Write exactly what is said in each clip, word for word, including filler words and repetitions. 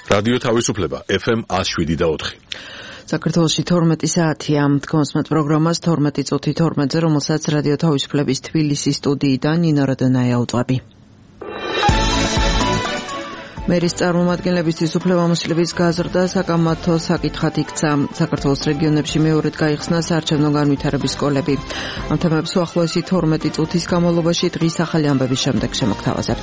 რადიო თავისუფლება ეფ ემ ათს შვიდი და ოთხი. საქართველოში თორმეტი საათია. Თქვენს პროგრამას თორმეტი წუთი თორმეტზე, რომელსაც რადიო თავისუფლების თბილისის სტუდიიდან ნინო როდონაია უძღვები. მერის წარმომადგენლებისთვის უფლებამოსილების გაზრდა საკამათო საკითხად იქცა. საქართველოს რეგიონებში მეორედ გაიხსნა საარჩევნო განვითარების სკოლები. ამ თემებს უახლოესი თორმეტი წუთის განმავლობაში დღის ახალი ამბების შემდეგ შემოგთავაზებთ.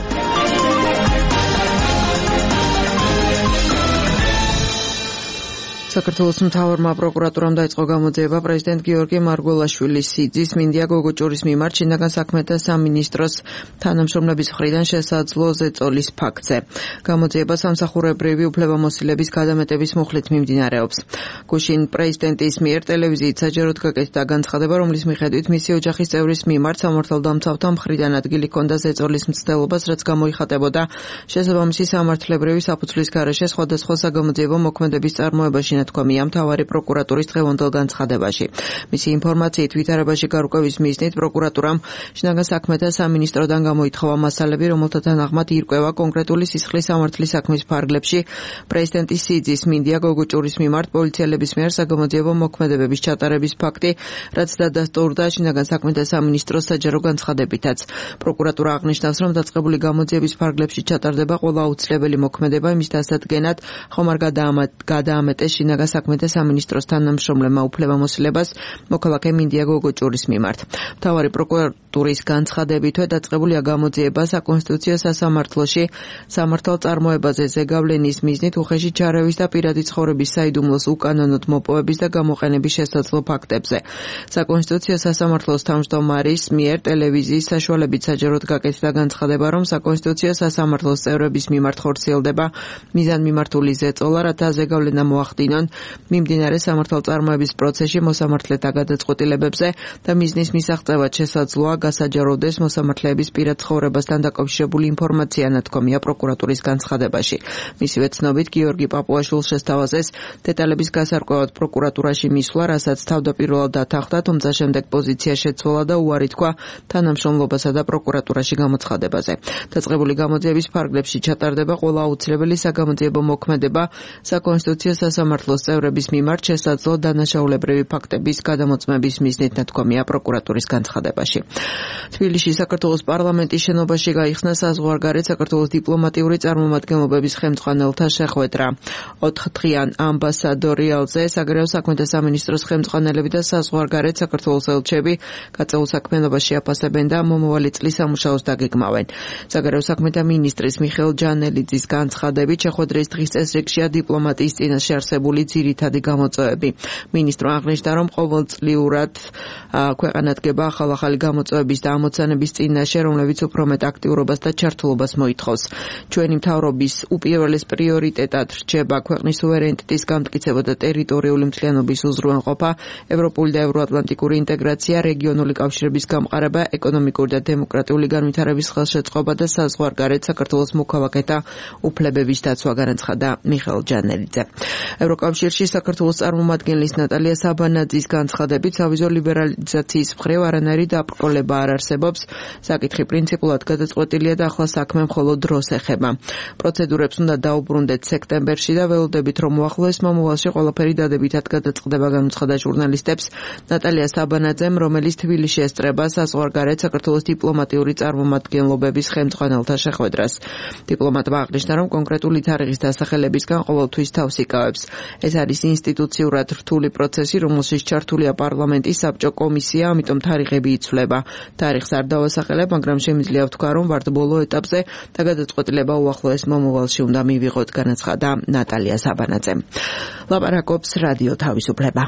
საქართველოს მთავარმა პროკურატურამ დაიწყო გამოძიება პრეზიდენტ გიორგი მარგველაშვილის სიძის მინდია გოგოჭურის მიმართ შინაგან საქმეთა სამინისტროს თანამშრომლების მხრიდან შესაძლო ზეწოლის ფაქტზე. გამოძიება სამსახურებრივი უფლებამოსილების გადამეტების მუხლით მიმდინარეობს. გუშინ პრეზიდენტის მიერ ტელევიზიით საჯაროდ გაკეთდა განცხადება, რომლის მიხედვით მისი ოჯახის წევრის მიმართ სამართალდამცავთა მხრიდან ადგილი ჰქონდა ზეწოლის მცდელობას, რაც გამოიხატებოდა შესაბამისი სამართლებრივი საფუძვლის გარეშე სხვადასხვა საგამოძიებო მოქმედების წარმოებაში. თქვამია მთავარი პროკურატურის დღევანდელ განცხადებაში. მისი ინფორმაციით ვითარებაში გარკვევის მიზნით პროკურატურამ შინაგან საქმეთა სამინისტროდან გამოითხოვა მასალები, რომელთა თანახმად ირკვევა კონკრეტული სისხლის სამართლის საქმის ფარგლებში პრეზიდენტის სიძის მინდია გოგოჭურის მიმართ პოლიციელების მიერ საგამოძიებო მოქმედებების ჩატარების ფაქტი, რაც დადასტურდა შინაგან საქმეთა სამინისტროს საჯარო განცხადებითაც. პროკურატურა აღნიშნავს, რომ დაწყებული გამოძიების ფარგლებში ჩატარდება ყველა აუცილებელი მოქმედება იმის დასადგენად, ხომ არ გადაამეტეს შინაგან საქმეთა სამინისტროს თანამშრომლებმა უფლებამოსილებას მოქალაქე მინდია გოგოჭურის მიმართ. მთავარი პროკურატურის განცხადებითვე დაწყებულია გამოძიება საკონსტიტუციო სასამართლოში სამართალ წარმოებაზე ზეგავლენის მიზნით უხეში ჩარევის და პირადი ცხოვრების საიდუმლოს უკანონოდ მოპოვების და გამოყენების შესაძლო ფაქტებზე. საკონსტიტუციო სასამართლოს თავმჯდომარის მიერ ტელევიზიის საშუალებით საჯაროდ გაკეთდა განცხადება, რომ საკონსტიტუციო სასამართლოს წევრების მიმართ ხორციელდება მიზანმიმართული ზეწოლა, რათა ზეგავლენა მოახდინონ მიმდინარე სამართალწარმოების პროცესში მოსამართლეთა გადაწყვეტილებებზე და მიზნის მისაღწევად შესაძლოა გასაჯაროვდეს მოსამართლეების პირად ცხოვრებასთან დაკავშირებული ინფორმაცია, ნათქვამია პროკურატურის განცხადებაში. მისივე ცნობით, გიორგი პაპუაშვილს შესთავაზეს დეტალების გასარკვევად პროკურატურაში მისვლა, რასაც თავდაპირველად დათანხმდა, თუმცა შემდეგ პოზიცია შეცვალა და უარი თქვა თანამშრომლობასა და პროკურატურაში გამოცხადებაზე. დაწყებული გამოძიების ფარგლებში ჩატარდება ყველა აუცილებელი საგამოძიებო მოქმედება საკონსტიტუციო სასამართლოს წევრების მიმართ შესაძლო დანაშაულებრივი ფაქტების გადამოწმების მიზნით, ნათქვამია პროკურატურის განცხადებაში. თბილისში საქართველოს პარლამენტის შენობაში გაიხსნა საზღვარგარეთ საქართველოს დიპლომატიური წარმომადგენლობების ხელმძღვანელთა შეხვედრა. ოთხდღიან ამბასადორი ელზე, საგარეო საქმეთა სამინისტროს ხელმძღვანელები და საზღვარგარეთ საქართველოს ელჩები გაწეულ საქმიანობაში აფასებენ და მომავალი წლის სამუშაოს დაგეგმავენ. საგარეო საქმეთა მინისტრის მიხეილ ჯანელიძის განცხადებით შეხვედრის დღის წესრიგშია დიპლომატიის წინაშე არსებული ძირითადი გამოწვევები. მინისტრმა აღნიშნა, რომ ყოველწლიურად ქვეყანა დგება ახალ-ახალი გამოწვევების და ამოცანების წინაშე, რომლებიც უფრო მეტ აქტიურობას და ჩართულობას მოითხოვს. ჩვენი მთავრობის უპირველეს პრიორიტეტად რჩება ქვეყნის სუვერენიტეტის გამტკიცება და ტერიტორიული მთლიანობის უზრუნველყოფა, ევროპული და ევროატლანტიკური ინტეგრაცია, რეგიონული კავშირების გამყარება, ეკონომიკური და დემოკრატიული განვითარების ხელშეწყობა და საზღვარგარეთ საქართველოს მოქალაქეთა უფლებების დაცვა, განაცხადა მიხეილ ჯანელიძე. ევროკავშირში საქართველოს წარმომადგენლის ნატალია საბანაძის განცხადებით, სავიზო ლიბერალიზაციის მხრივ არანაირი დაბრკოლება არ არსებობს. საკითხი პრინციპულად გადაწყვეტილია და ახლა საქმე მხოლოდ დროს ეხება. პროცედურებს უნდა დაუბრუნდეთ სექტემბერში და ველოდებით, რომ უახლოეს მომავალში ყველაფერი დადებითად გადაწყდება, განუცხადა ჟურნალისტებს ნატალია საბანაძემ, რომელიც თბილისში ესწრება საზღვარგარეთ საქართველოს დიპლომატიური წარმომადგენლობების ხელმძღვანელთა შეხვედრას. დიპლომატმა აღნიშნა, რომ კონკრეტული თარიღის დასახელებისგან ყოველთვის თავს იკავებს. ეს არის ინსტიტუციურად რთული პროცესი, რომელშიც ჩართულია პარლამენტის საბჭო კომისია, ამიტომ თარიღები იცვლება. თარიღს არ დავასახელებ, მაგრამ შემიძლია ვთქვა, რომ ვართ ბოლო ეტაპზე და გადაწყვეტილება უახლოეს მომავალში უნდა მივიღოთ, განაცხადა ნატალია საბანაძემ. ლაპარაკობს რადიო თავისუფლება.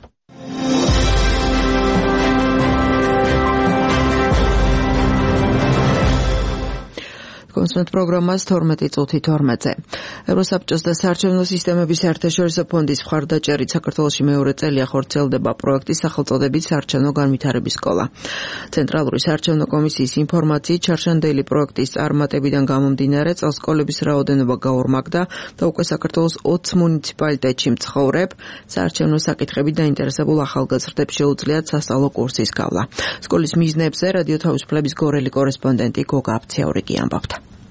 კონსულტ პროგრამას თორმეტი წუთი თორმეტზე. ევროსაბჭოს და საარჩევნო სისტემების საერთაშორისო ფონდის მხარდაჭერით საქართველოში მეორე წელია ხორციელდება პროექტი სახელწოდებით საარჩევნო განვითარების სკოლა. ცენტრალური საარჩევნო კომისიის ინფორმაციით ჩარშანდელი პროექტის წარმატებიდან გამომდინარე წელს სკოლების რაოდენობა გაორმაგდა და უკვე საქართველოს ოცი მუნიციპალიტეტში მცხოვრებ საარჩევნო საკითხებით დაინტერესებულ ახალგაზრდებს შეუძლიათ სასწავლო კურსის გავლა. სკოლის მიზნებზე რადიო თავისუფლების გორელი კორესპონდენტი გოგა აფციაურიგი ამბობდა.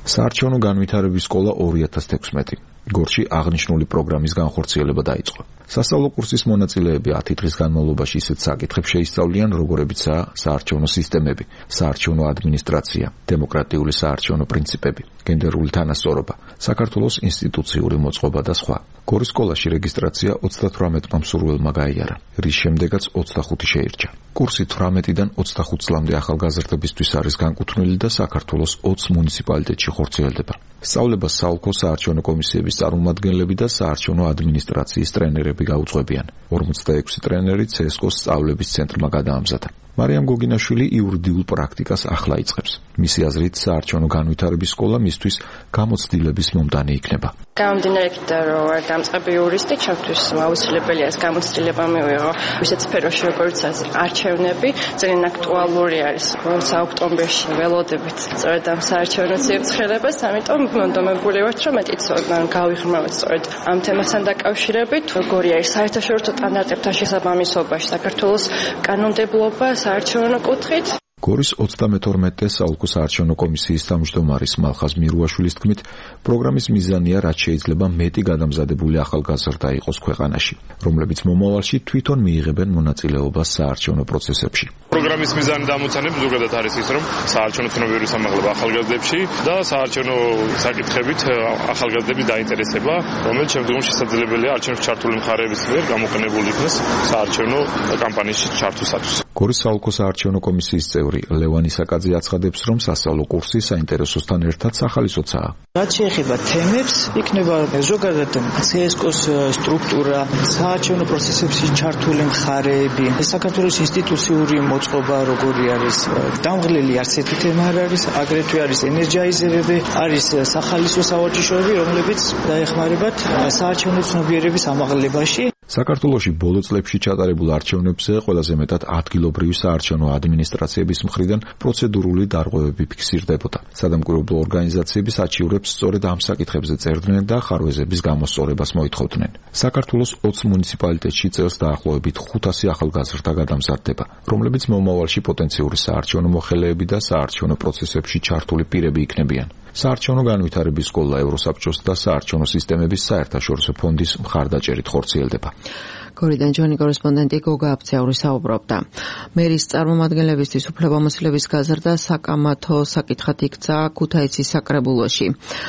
საარჩევნო განვითარების სკოლა ორი ათას თექვსმეტი. გორში აღნიშნული პროგრამის განხორციელება დაიწყო. სასწავლო კურსის მონაწილეები ათი დღის განმავლობაში ისეთ საკითხებს შეისწავლიან, როგორებიცაა საარჩევნო სისტემები, საარჩევნო ადმინისტრაცია, დემოკრატიული საარჩევნო პრინციპები, გენდერული თანასწორობა, საქართველოს ინსტიტუციური მოწყობა და სხვა. გორის სკოლაში რეგისტრაცია ოცდათვრამეტმა მსურველმა გაიარა, რის შემდეგაც ოცდახუთი შეირჩა. კურსი თვრამეტიდან ოცდახუთ წლამდე ახალგაზრდებისთვის არის განკუთვნილი და საქართველოს ოცი მუნიციპალიტეტში ხორციელდება. სწავლება საოლქო საარჩევნო კომისიების წარმომადგენლები და საარჩევნო ადმინისტრაციის ტრენერები გაუძღვებიან. ორმოცდაექვსი ტრენერი ცესკოს სწავლების ცენტრმა გადაამზადა. მარიამ გოგინაშვილი იურიდიულ პრაქტიკას ახლა იწყებს. მისი აზრით, საარჩევნო განვითარების სკოლა მისთვის გამოცდილების მომდანი იქნება. გამომდინარე იქიდან, რომ ვარ დამწყები იურისტი, ჩემთვის აუცილებელია ეს გამოცდილება მივიღო ისეთ სფეროში, როგორც არჩევნები, ძალიან აქტუალური არის. როცა ოქტომბერში ველოდებით სწორედ ამ საარჩევნო ცირცხლებას, ამიტომ მონდომებული ვართ, რომ მეტიც გავიღრმავთ სწორედ ამ თემასთან დაკავშირებით, როგორი არის საერთაშორისო სტანდარტებთან შესაბამისობაში საქართველოს კანონმდებლობა საარჩევნო კუთხით. გორის ოცდამეთორმეტე საოლქო საარჩევნო კომისიის თავმჯდომარის მალხაზ მირუაშვილის თქმით, პროგრამის მიზანია, რაც შეიძლება მეტი გადამზადებული ახალგაზრდა იყოს ქვეყანაში, რომლებიც მომავალში თვითონ მიიღებენ მონაწილეობას საარჩევნო პროცესებში. პროგრამის მიზანი და ამოცანები ზოგადად არის ის, რომ საარჩევნო ცნობიერების ამაღლება ახალგაზრდებში და საარჩევნო საკითხებით ახალგაზრდების დაინტერესება, რომელიც შემდგომში შესაძლებელია არჩევნებში ჩართული მხარეების მიერ გამოყენებული იქნეს საარჩევნო კამპანიაში ჩართვისათვის. გორის საოლქო საარჩევნო კომისიის წევრი ლევანი საკაძე აცხადებს, რომ სასწავლო კურსი საინტერესოსთან ერთად სახალისოცაა. რაც შეეხება თემებს, იქნება ზოგადად ცესკოს სტრუქტურა, საარჩევნო პროცესებში ჩართული მხარეები, საქართველოს ინსტიტუციური მოწყობა როგორი არის, დამღლელი არცერთი თემა არ არის, აგრეთვე არის ენერჯაიზერები, არის სახალისო სავარჯიშოები, რომლებიც დაეხმარებათ საარჩევნო ცნობიერების ამაღლებაში. საქართველოში ბოლო წლებში ჩატარებულ არჩევნებზე ყველაზე მეტად ადგილობრივი საარჩევნო ადმინისტრაციების მხრიდან პროცედურული დარღვევები ფიქსირდებოდა. სადამკვირვებლო ორგანიზაციები საჩივრებს სწორედ ამ საკითხებზე წერდნენ და ხარვეზების გამოსწორებას მოითხოვდნენ. საქართველოს ოცი მუნიციპალიტეტში წელს დაახლოებით ხუთასი ახალგაზრდა გადამზადდება, რომლებიც მომავალში პოტენციური საარჩევნო მოხელეები და საარჩევნო პროცესებში ჩართული პირები იქნებიან. საარჩევნო განვითარების სკოლა ევროსაბჭოს და საარჩევნო სისტემების საერთაშორისო ფონდის მხარდაჭერით ხორციელდება. გორიდან ჯონი კორესპონდენტი გოგა აფცეური საუბრობდა. მერის წარმომადგენლებისთვის უფლებამოსილების გაზრდა საკამათო საკითხად იქცა ქუთაისის საკრებულოში.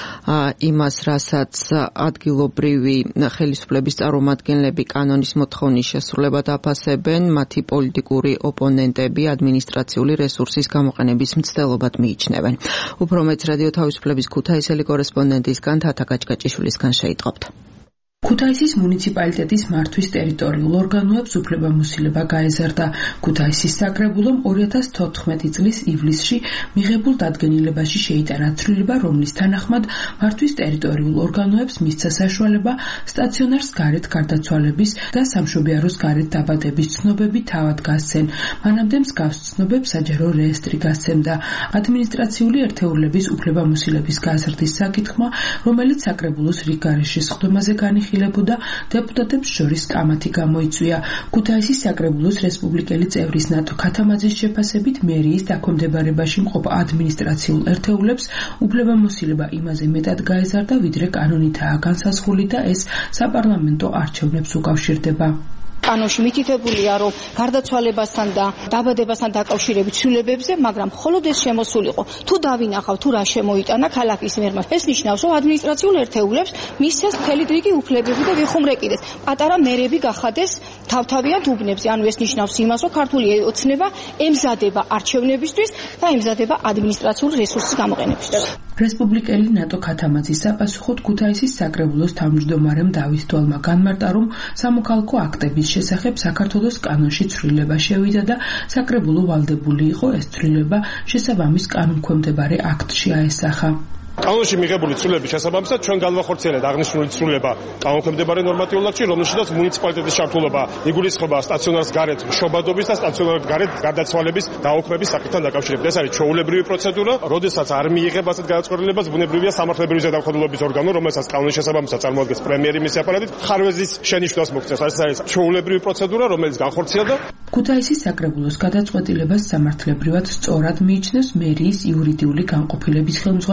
იმას, რასაც ადგილობრივი ხელისუფლების წარმომადგენლები კანონის მოთხოვნის შესრულებად აფასებენ, მათი პოლიტიკური ოპონენტები ადმინისტრაციული რესურსის გამოყენების მცდელობად მიიჩნევენ. უფრო მეც რადიო თავისუფლების ქუთაისელი კორესპონდენტისგან თათა გაჭგაჭიშვილისგან შეიტყობთ. ქუთაისის მუნიციპალიტეტის მართვის ტერიტორიულ ორგანოებს უფლებამოსილება გაეზარდა. ქუთაისის საკრებულომ ორი ათას თოთხმეტი წლის ივლისში მიღებულ დადგენილებაში შეიტანა ცვლილება, რომლის თანახმად მართვის ტერიტორიულ ორგანოებს მისცა საშუალება სტაციონარს გარეთ გარდაცვალების და სამშობიაროს გარეთ დაბადების ცნობები თავად გასცენ. მანამდე მსგავს ცნობებს საჯარო რეესტრი გასცემდა. ადმინისტრაციული ერთეულების უფლებამოსილების გაზრდის საკითხმა, რომელიც საკრებულოს რიგგარეშე სხდომაზე განიხილება, დეპუტატებს შორის კამათი გამოიწვია. ქუთაისის საკრებულოს რესპუბლიკელი წევრის ნატო ქათამაძის შეფასებით, მერიის დაქვემდებარებაში მყოფ ადმინისტრაციულ ერთეულებს უფლებამოსილება იმაზე მეტად გაეზარდა, ვიდრე კანონითაა განსაზღვრული და ეს საპარლამენტო არჩევნებს უკავშირდება. კანონში მითითებულია, რომ გარდაცვალებასთან და დაბადებასთან დაკავშირებით ცვლილებებზე, მაგრამ მხოლოდ ეს შემოსულიყო. თუ დავინახავ, თუ რა შემოიტანა ქალაქის მერმა, ეს ნიშნავს, რომ ადმინისტრაციულ ერთეულებს მისცეს მთელი რიგი უფლებები და ვიხუმრეკიდეს. პატარა მერები გახადეს თავთავიანთ უბნებზე. ანუ ეს ნიშნავს იმას, რომ ქართული ოცნება ემზადება არჩევნებისთვის და ემზადება ადმინისტრაციული რესურსის გამოყენებისთვის. რესპუბლიკელი ნატო ქათამაძის საპასუხოდ ქუთაისის საკრებულოს თავმჯდომარემ დავით დვალმა განმარტა, რომ სამოქალაქო აქტების შესახებ საქართველოს კანონში ცვლილება შევიდა და საკრებულო ვალდებული იყო ეს ცვლილება შესაბამის კანონქვემდებარე აქტში აესახა. კანონში მიღებული ცვლილების შესაბამისად ჩვენ განვახორციელებთ აღნიშნული ცვლილება კანონქვემდებარე ნორმატიულ აქტში, რომელშიც მუნიციპალიტეტის ჩართულობა იგულისხმება სტაციონარს გარეთ მშობადობის და სტაციონარს გარეთ გარდაცვალების დაუქმების საკითხთან დაკავშირებით. ეს არის ჩვეულებრივი პროცედურა, როდესაც არ მიიღება ასეთ გადაწყვეტილებას, ბუნებრივია სამართლებრივი ზედამხედველობის ორგანო, რომელსაც კანონის შესაბამისად წარმოადგენს პრემიერი მისი აპარატით, ხარვეზის შენიშვნას მოგწევს. ეს არის ჩვეულებრივი პროცედურა, რომელიც განხორციელდა. ქუთაისის საკრებულოს გადაწყვეტილებას სამართლებრივად სწორად მიიჩნევს მერიის იურიდიული განყოფილების ხელმძღვანელი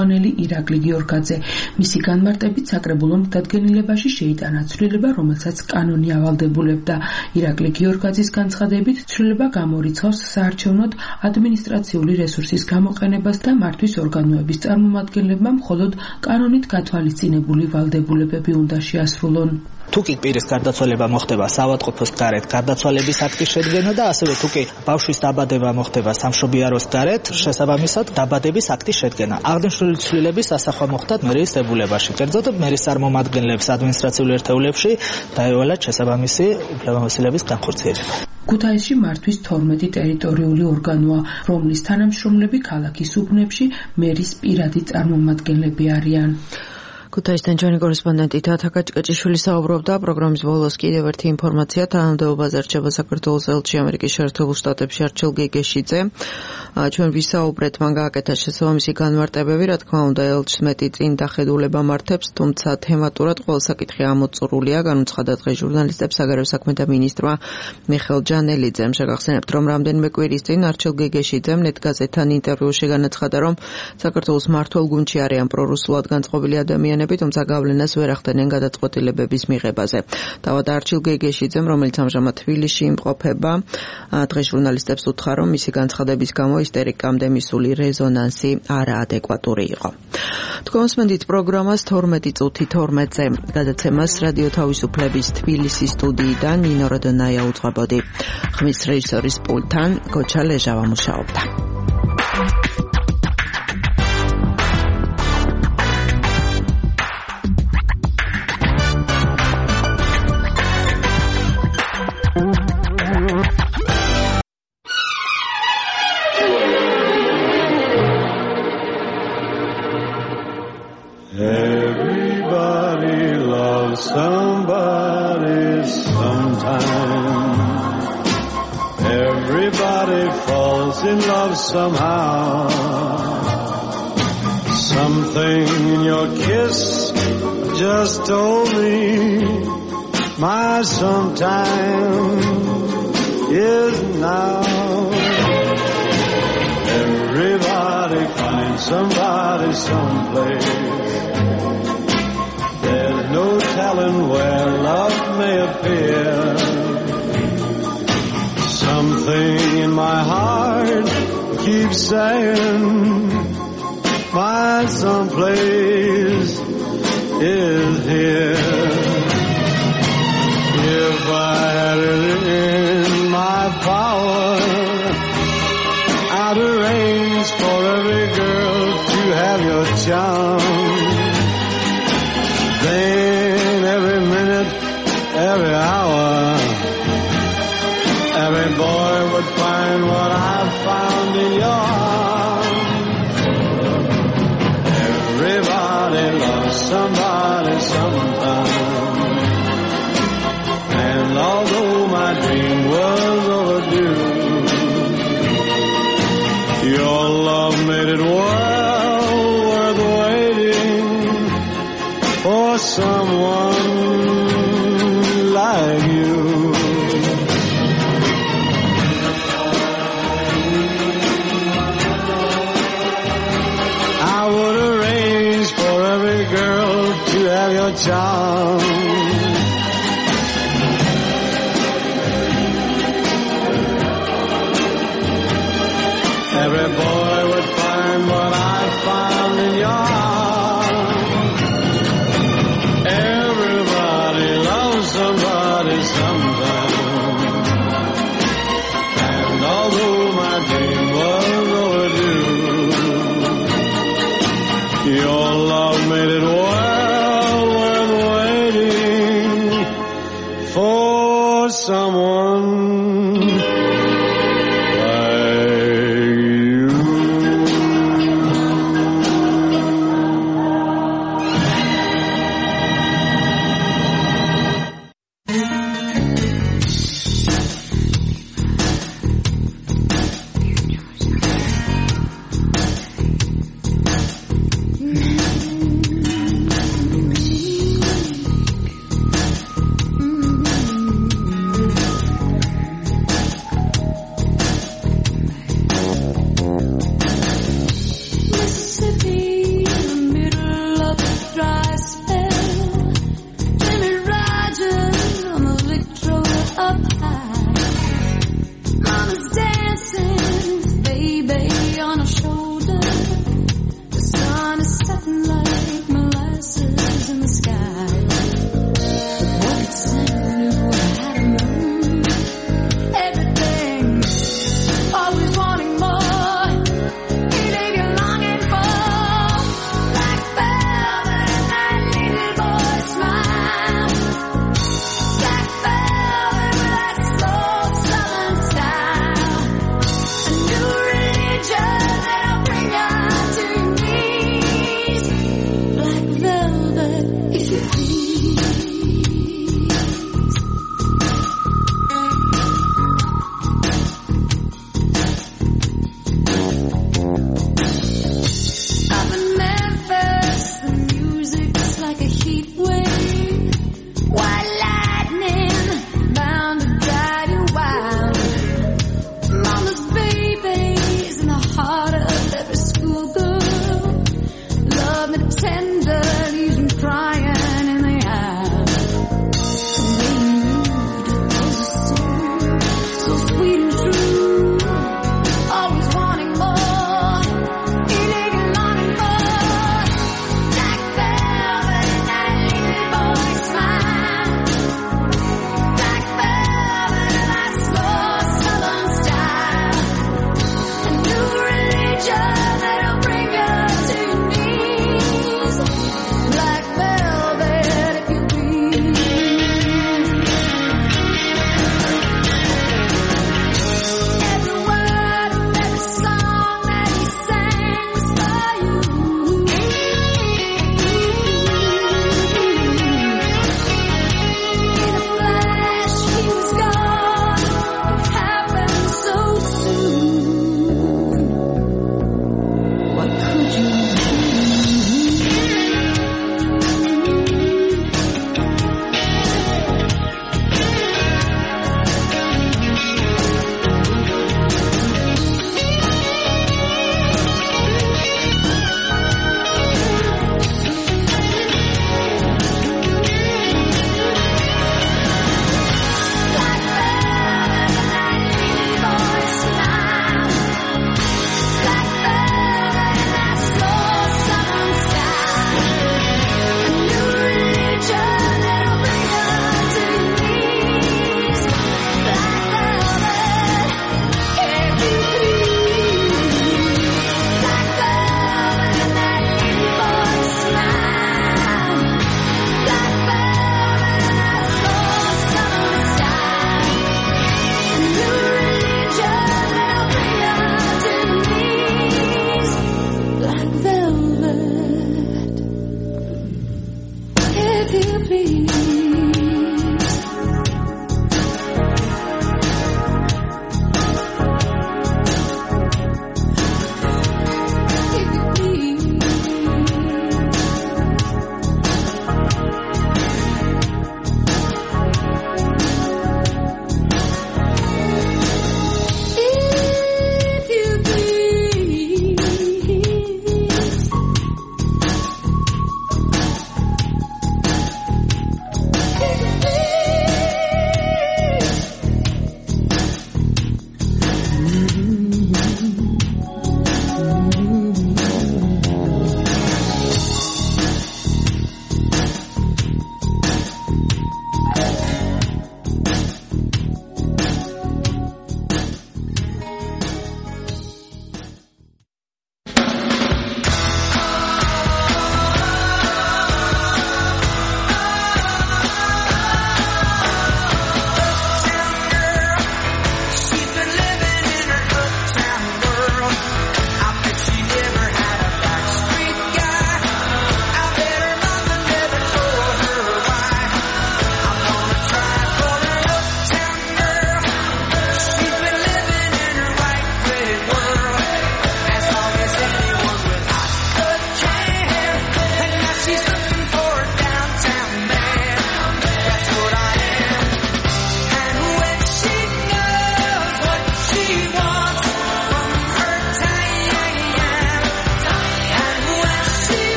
ირაკლი გიორგაძე. მისი განმარტებით საკრებულომ დადგენილებაში შეიტანა ცვლილება, რომელსაც კანონი ავალდებულებდა. ირაკლი გიორგაძის განცხადებით, ცვლილება გამორიცხავს საარჩევნოდ ადმინისტრაციული რესურსის გამოყენებას და მართვის ორგანოების წარმომადგენლებმა მხოლოდ კანონით გათვალისწინებული ვალდებულებები უნდა შეასრულონ. თუ კი პირის გარდაცვალება მოხდება საავადმყოფოს გარეთ გარდაცვალების აქტის შედგენა და ასევე თუ კი ბავშვის დაბადება მოხდება სამშობიაროს გარეთ შესაბამისად დაბადების აქტის შედგენა. აღნიშნული ცვლილების ასახვა მოხდა მერიის დებულებაში. კერძოდ მერის წარმომადგენლებს ადმინისტრაციულ ერთეულებში დაევალათ შესაბამისი უფლებამოსილების განხორციელება. ქუთაისში მართვის თორმეტი ტერიტორიული ორგანოა, რომლის თანამშრომლები ქალაქის უბნებში მერის პირადი წარმომადგენლები არიან. ქუთაისთან ჩვენი კორესპონდენტი თათა კაჭკაჭიშვილი საუბრობდა. პროგრამის ბოლოს კიდევ ერთი ინფორმაცია. თანამდებობაზე რჩება საქართველოს ელჩი ამერიკის შეერთებულ შტატებში არჩილ გეგეშიძე. ჩვენ ვისაუბრეთ, მან გააკეთა შესაბამისი განმარტებები, რა თქმა უნდა, ელჩს მეტი წინ დახედულება მართებს, თუმცა თემატურად ყველა საკითხი ამოწურულია. განუცხადა დღეს ჟურნალისტებს საგარეო საქმეთა მინისტრმა მიხეილ ჯანელიძემ. შეგახსენებთ, რომ რამდენიმე კვირის წინ არჩილ გეგეშიძემ ნეტგაზეთთან ინტერვიუში განაცხადა, რომ საქართველოს მმართველ გუნდში არიან პრორუსულად განწყობილი ადამიანები, თუმცა გავლენას ვერ ახდენენ გადაწყვეტილებების მიღებაზე. თავად არჩილ გეგეშიძემ, რომელიც ამჟამად თბილისში იმყოფება, დღეს ჟურნალისტებს უთხრა, რომ მისი განცხადების გამო ისტერიკამდე მისული რეზონანსი არაადეკვატური იყო. თქვენ მოსმენთ პროგრამას თორმეტი წუთი თორმეტზე. გადაცემას რადიო თავისუფლების თბილისის სტუდიიდან ნინო როდონაია უძღვებოდი. ხმის რეჟისორის პულტთან გოჩა ლეჟავა მუშაობდა. Everybody loves somebody sometime. Everybody falls in love somehow. Something in your kiss just told me my sometime is now. Everybody finds somebody someplace. There's no telling where love may appear. Something in my heart keeps saying my someplace is here. If I had it in my power, I'd arrange for every girl to have your charm. Then every minute, every hour, every boy would find what I found in your arms. Everybody loves somebody sometime. And although my dream was overdue, your love made it well worth waiting for someone like you. I would arrange for every girl to have your charm. Every boy would find what I found in your arms. Everybody loves somebody sometime. And although my dream was overdue, your love made it well worth waiting for someone.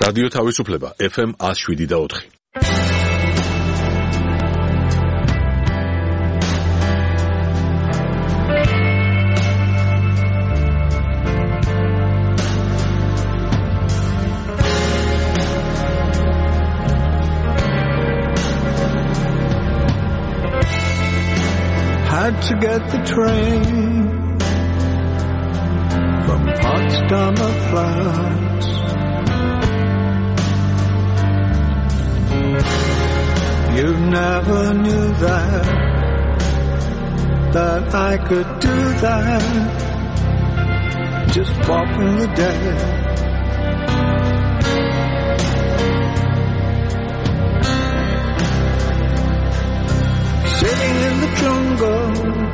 რადიო თავისუფლება ეფ ემ one oh seven და four. Had to get the train from Potsdamer Platz. You never knew that, that I could do that, just walking the dead. Sitting in the jungle,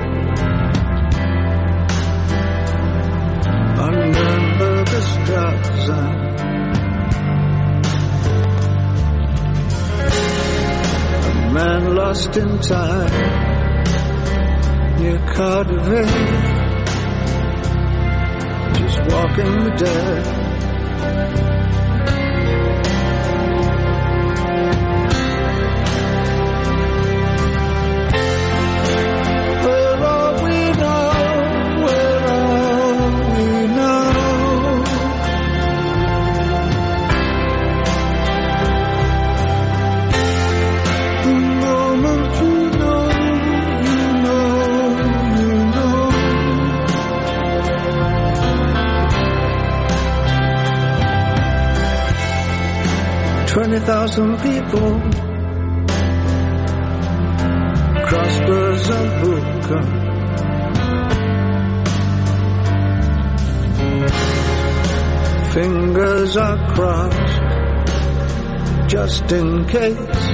under the stars, a man lost in time near Cardiff, just walking the dead. Twenty thousand people cross Berzabuka, fingers are crossed just in case,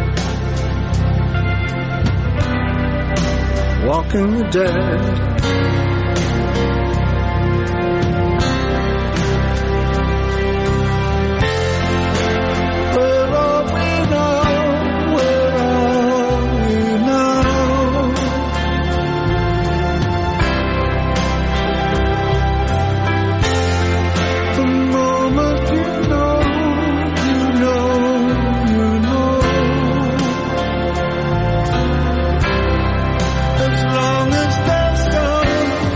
walking the dead. As long as there's sun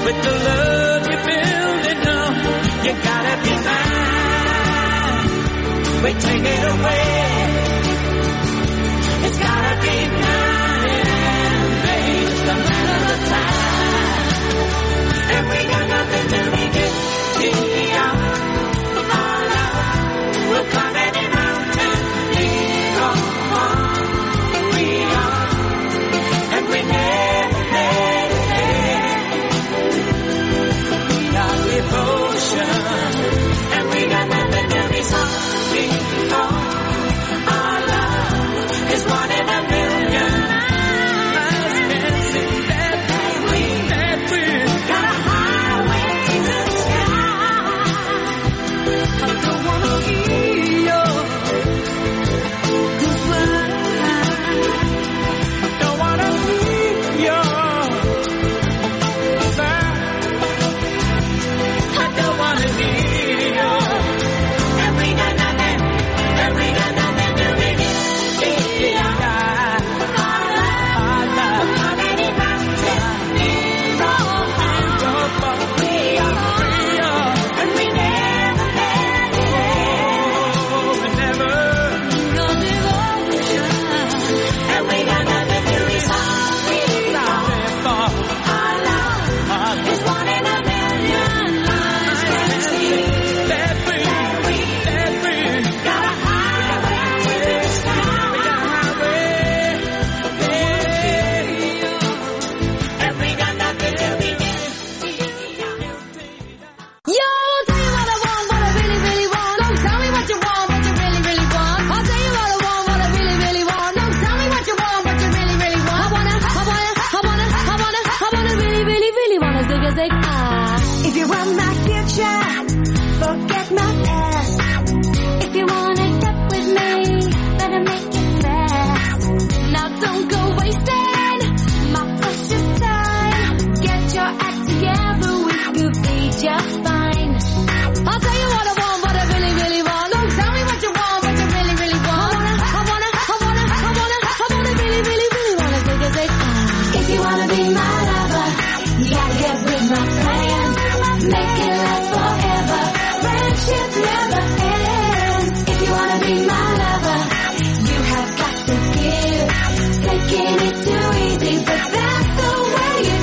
with the love you're building up. You gotta be mine. We take it away. It's gotta be mine, babe. It's the matter of the time. And we got nothing to begin. Beyond our love, we'll climb any mountain. Lead on, we are, and we never let it end. We are devotion, and we got nothing to be sorry for. Our love is one in a million. Eyes can see that we, that we got a highway to the sky. I don't wanna hear your goodbye. I don't wanna hear your goodbye. I don't wanna hear your. And we got nothing, and we got nothing to begin. Beyond our love, how many mountains in our heart we are, and we never let it end. We never. No devotion, and we got nothing to be sorry for. Our love is one in a million. Eyes can see that we, that we got a highway to the sky. We got a highway, and we got nothing to begin. Yo, I'll tell you what I want, what I really, really want. Don't tell me what you want, what you really, really want. I'll tell you what I want, what I really, really want. Don't tell me what you want, what you really, really want. I wanna, I wanna, I wanna, I wanna, I wanna really, really, really wanna zig a zig ah. If you want my future, forget my past. If you wanna get with me, better make it fast. Now don't go wasting my precious time. Get your act together, we could be just fine. I'll tell you what I want, what I really, really want. Don't tell me what you want, what you really, really want. I wanna, I wanna, I wanna, I wanna, really, really, really wanna zig a zig ah. If you wanna be my lover, you gotta get with my plans. Make it last forever. Friendship never ends. If you wanna be my lover, you have got to give. Taking it too easy, but that's the way it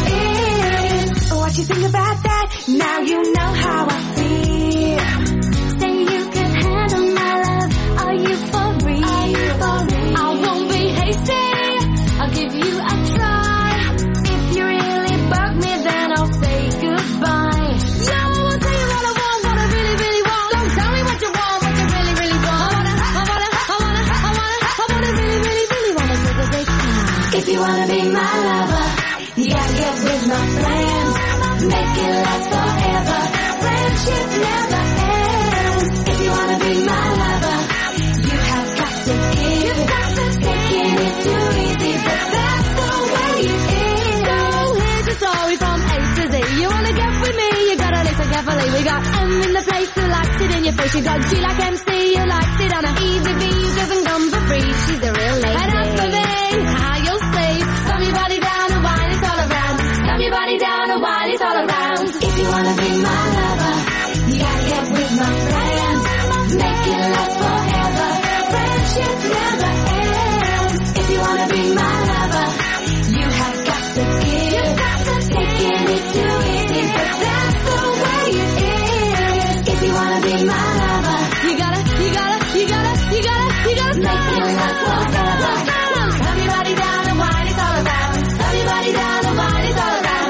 is. What you think about that? Now you know how I feel. Say you can handle my love. Are you for real? Are you for real? I won't be hasty. I'll give you a try. If you really bug me, then I'll say goodbye. Yo, I'll tell you what I want, what I really, really want. Don't tell me what you want, what you really, really want. I wanna, I wanna, I wanna, I wanna, I wanna really, really, really wanna zig a zig ah. If you wanna be my lover, you gotta get with my plans. Make it last forever. Friendship never ends. If you wanna be my lover, you have got to give. Taking it too easy, but that's the way it is. So here's a story from A to Z. You wanna get with me, you gotta listen carefully. We got M in the place who likes it in your face. You got G like M C, who likes it on a easy V, who doesn't come for free. She's a real lady. And as for me, how you'll see. Thumb your body down and wine it all around. Thumb your body down and wine it all around. If you wanna be my lover, you gotta get with my plans. Make it last forever. Friendship never ends. If you wanna be my lover, you have got to give. Taking it too easy, but that's the way it is. If you wanna be my lover, you gotta, you gotta, you gotta, you gotta, you gotta make it last forever. Thumb your body down and wine it all around. Thumb your body down and wine it all around.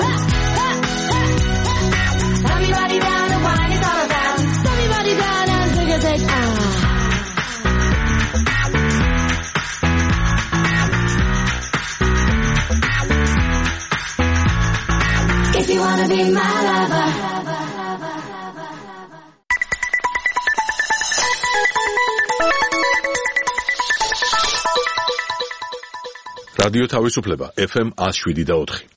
Thumb your body down and wine it all around. Thumb your body down and zig a zig ah. If you wanna be my lover. რადიო თავისუფლება ეფ ემ one oh seven და four.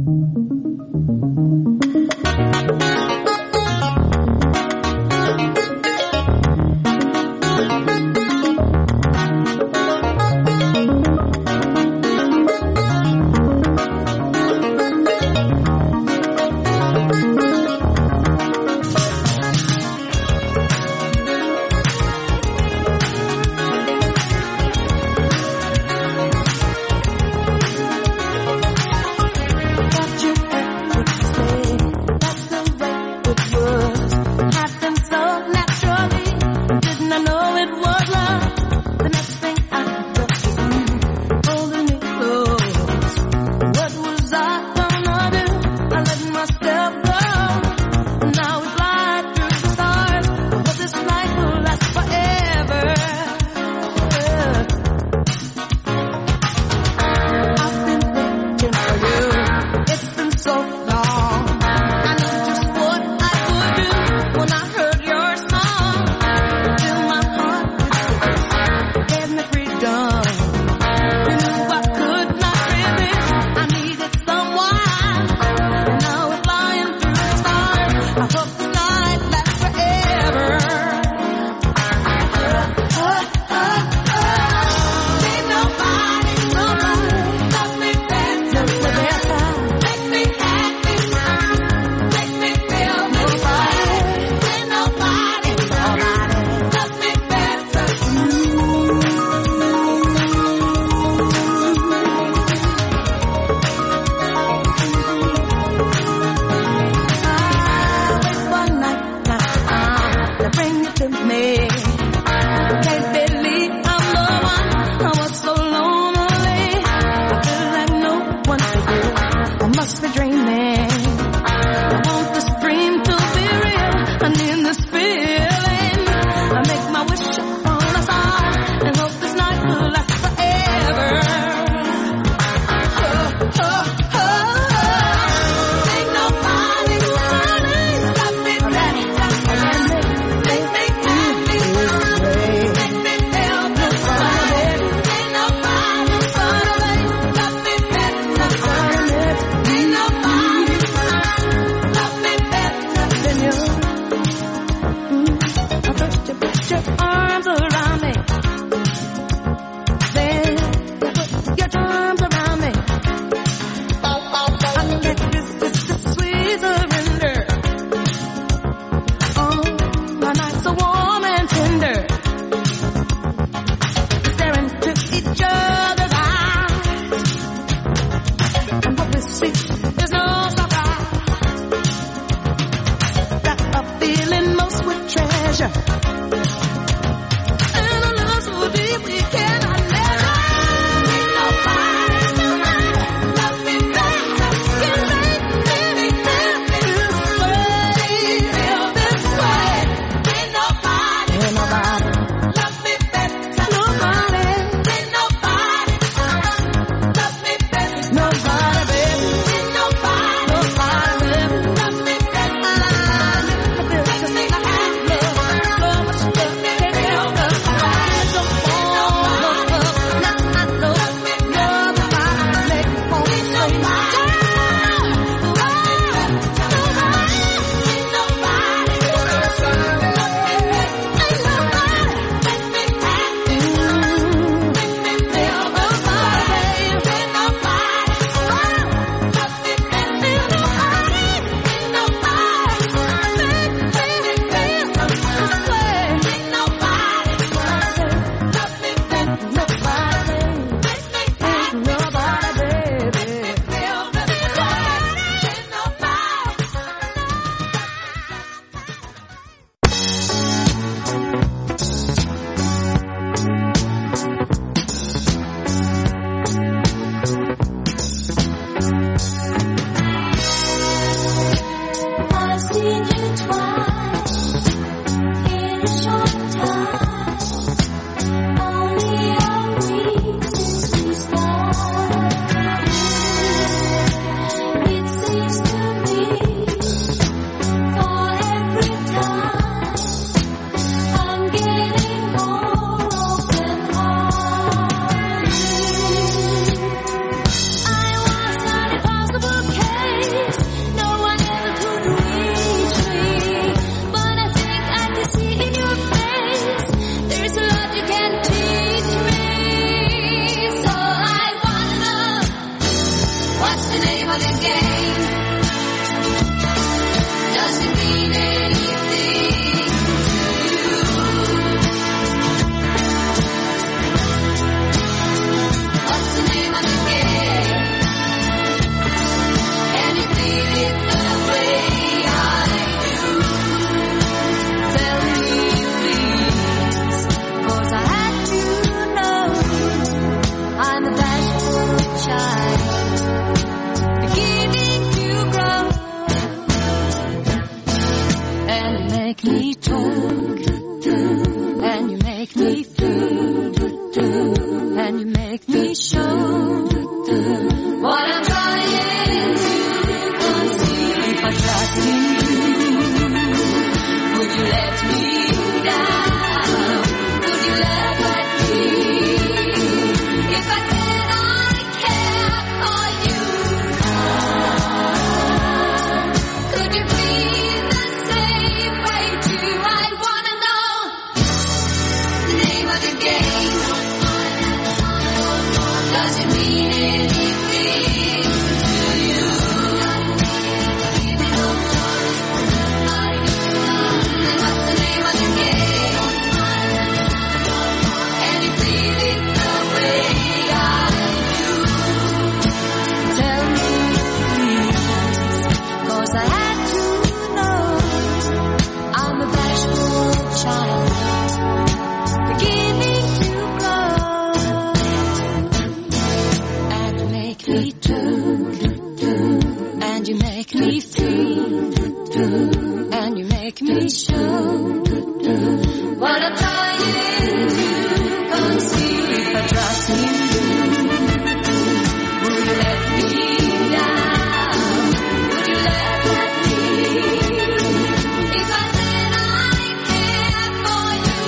I was not impossible. name of the game? Does it mean anything to you? What's the name of the game? Can you feel it the way I do? Tell me please, 'cause I had to know I'm a bashful child, beginning to grow, and you make me talk, and you make me feel, and you make me show what I'm trying to conceal. If I trust in you, would you let me down? Would you laugh at me? If I said I care for you, could you feel the same way too? I wanna know the name of the game. Does it mean anything to you? And what's the name of the game? Can you feel it the way I do? Tell me please, 'cause I had to know I'm a bashful child, beginning to grow, and you make me talk, and you make me feel, and you make me show what I'm trying to conceal. If I trust in you, will you let me down? Would you laugh at me? If I said I care for you,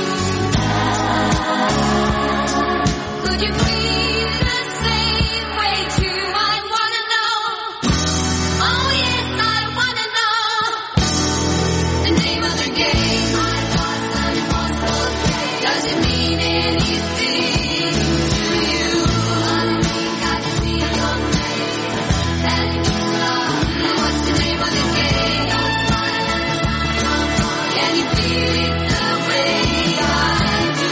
could you feel the same way too? I wanna know. Oh yes, I wanna know the name of the game. Does it mean anything to you? I can see your face, and what's the name of the game? Can you feel it the way I do?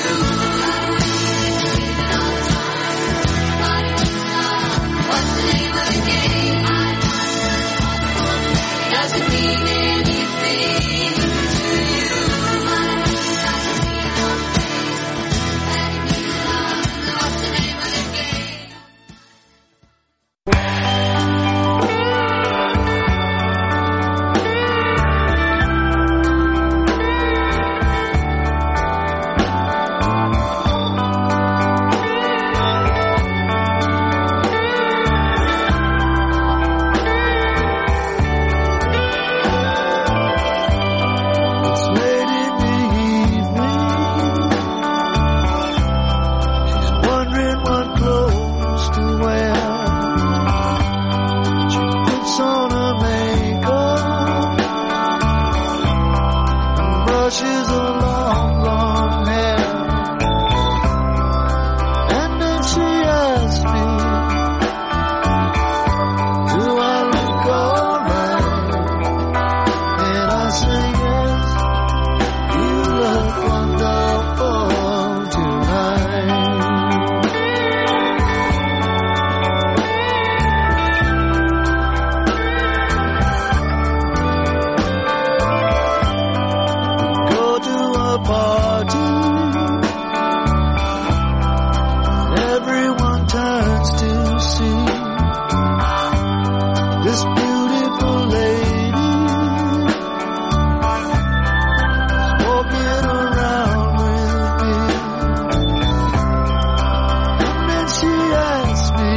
What's the name of the game? Does it mean anything to you? What's the name of the game? It's late in the evening. She's wondering what clothes to wear. She puts on her makeup and brushes her long, long hair. And then she asks me, do I look alright? And I say yes. You look wonderful tonight. Go to a party, everyone turns to see this beautiful lady walking around with me. And then she asks me,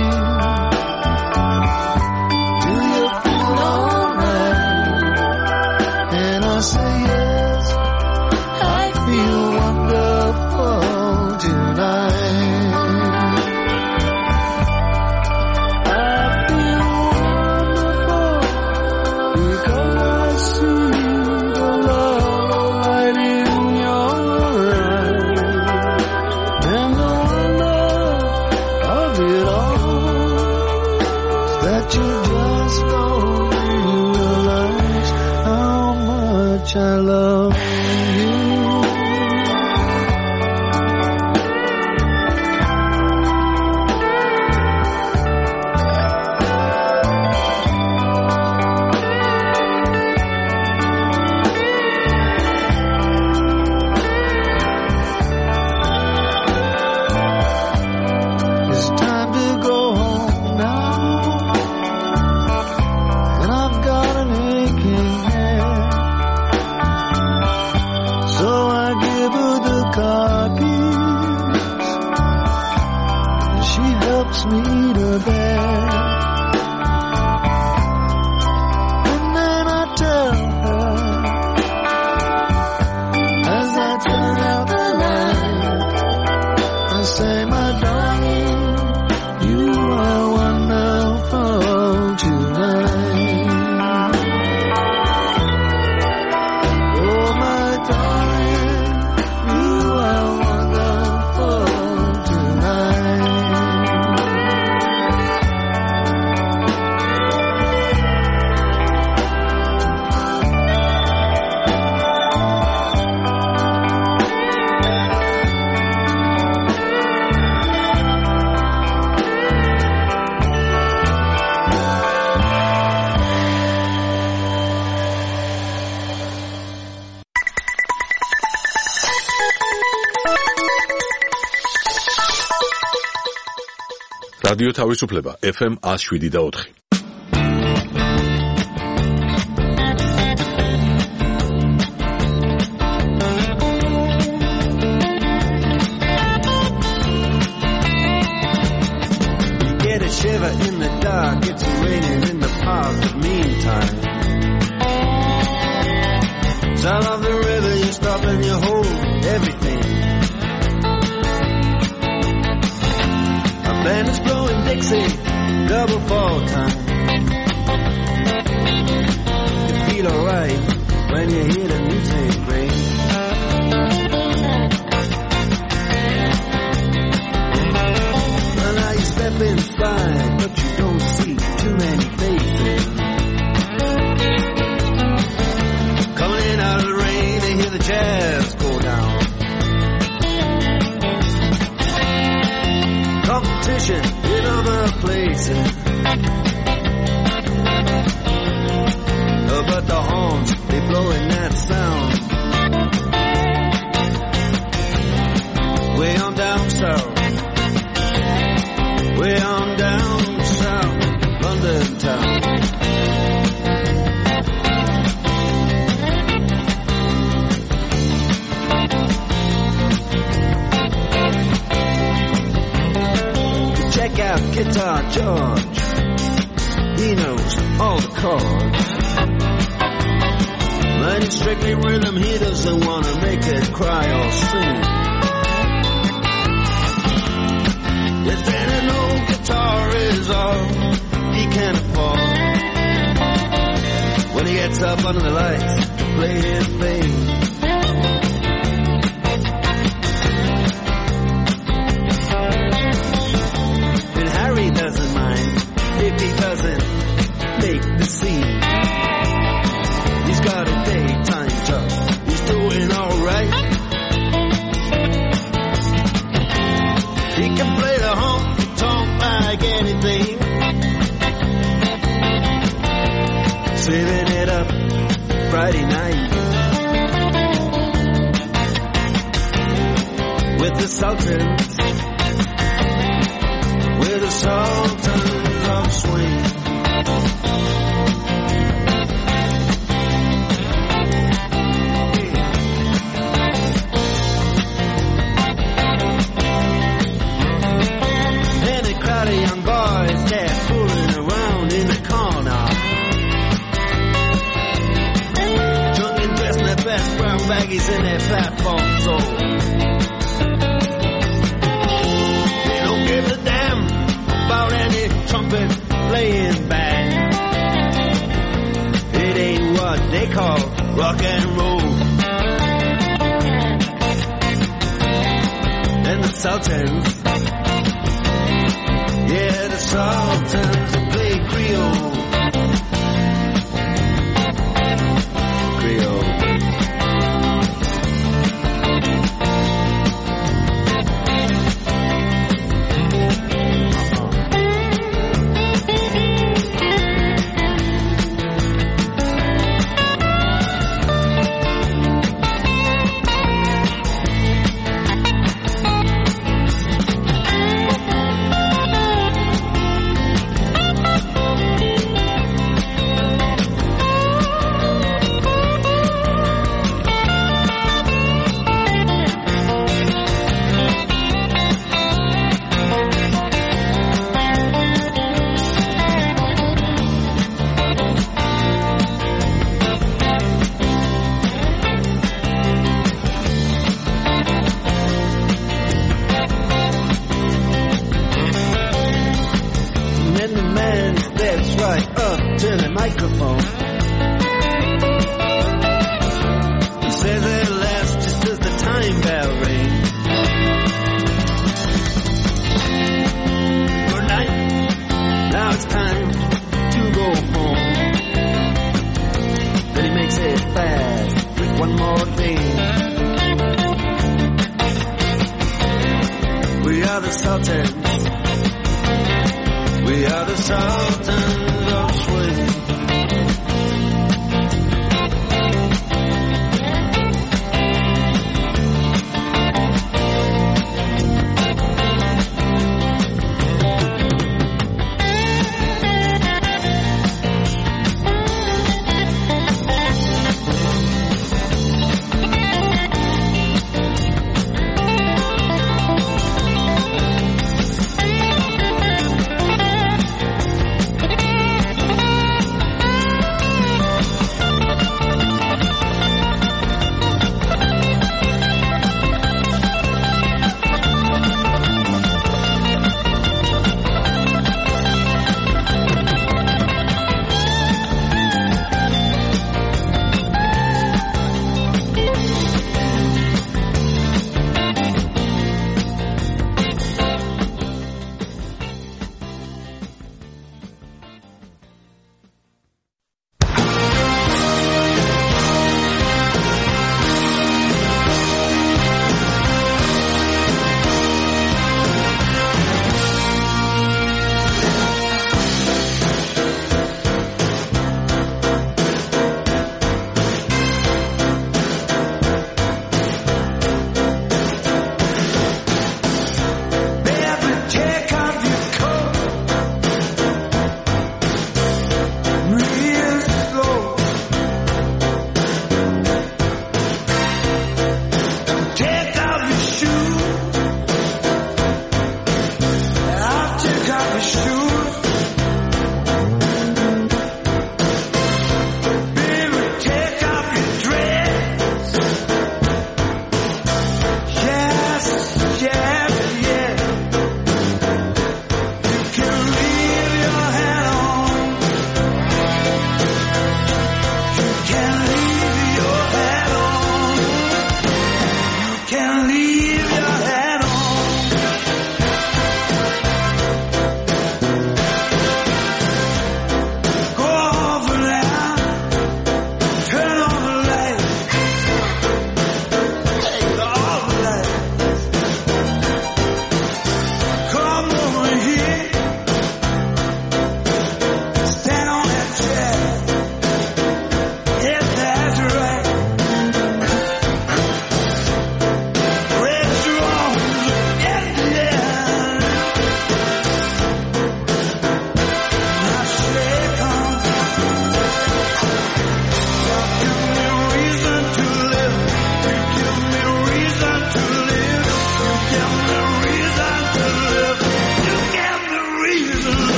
do you feel alright? And I say yes, I feel wonderful tonight. I feel wonderful რადიო თავისუფლება ეფ ემ one oh seven და four. Shiver in the dark, it's raining in the park, but meantime sound of the river, you stop and you hold everything. A band is blowing Dixie, double fall time. You feel alright when you hear the music ring. Well, now you step inside, but you don't see too many faces. Coming in out of the rain, they hear the jazz go down. Competition in other places. Oh, but the horns, they blowing that sound. Way on down south. Way on down south, London town. Check out Guitar George. He knows all the chords. But it's strictly rhythm, he doesn't want to make it cry or sing. If any old guitar is all he can afford, when he gets up under the lights to play his thing. And Harry doesn't mind if he doesn't make the scene. He's got a daytime job, he's doing alright. He can play the honky-tonk like anything, saving it up Friday night with the Sultans, with the Sultans of Swing. Young boys, they're fooling around in the corner, drunk and dressed in their best brown baggies in their platform soul. They don't give a damn about any trumpet playing band. It ain't what they call rock and roll. And the Sultans, yeah, the Sultans play Creole. Creole. We are the Sultans. We are the Sultans.